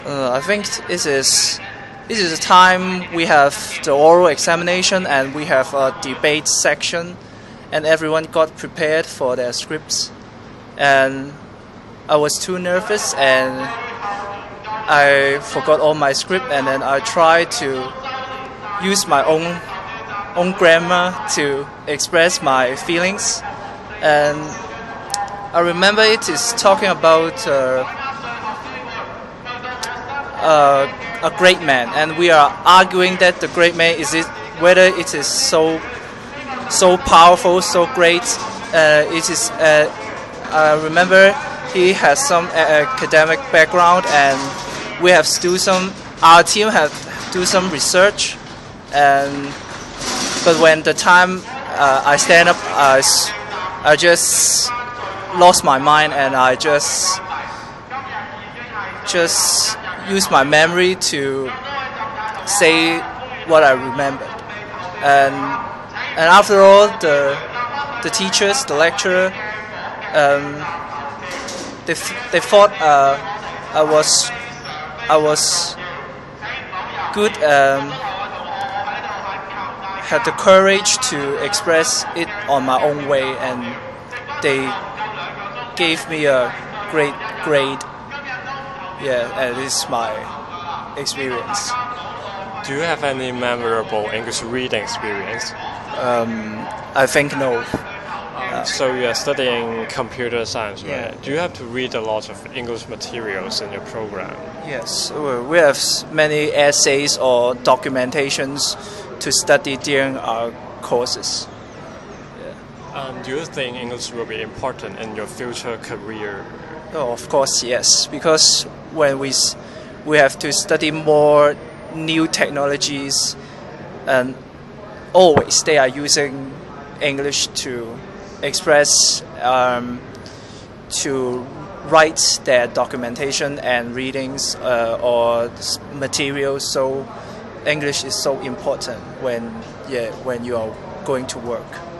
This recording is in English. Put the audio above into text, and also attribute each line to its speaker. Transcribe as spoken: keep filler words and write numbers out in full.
Speaker 1: Uh, I think this is this is the time we have the oral examination and we have a debate section, and everyone got prepared for their scripts. And I was too nervous and I forgot all my script, and then I tried to use my own own grammar to express my feelings. And I remember it is talking about uh, uh, a great man, and we are arguing that the great man is it whether it is so so powerful, so great. Uh, it is. Uh, I remember he has some academic background, and we have to do some. Our team have do some research, and but when the time uh, I stand up, I, I just lost my mind, and I just just use my memory to say what I remembered. And and after all, the the teachers, the lecturer, um, they they thought uh, I was I was good. Um, had the courage to express it on my own way, and they gave me a great grade. Yeah, and this is my experience.
Speaker 2: Do you have any memorable English reading experience?
Speaker 1: Um, I think no.
Speaker 2: Um, so you are studying computer science, right?
Speaker 1: Yeah.
Speaker 2: Do you have to read a lot of English materials in your program?
Speaker 1: Yes, we have many essays or documentations to study during our courses. Yeah.
Speaker 2: Um, do you think English will be important in your future career?
Speaker 1: Oh, of course, yes. Because when we we have to study more new technologies, and always they are using English to express, um, to write their documentation and readings uh, or materials. So English is so important when yeah when you are going to work.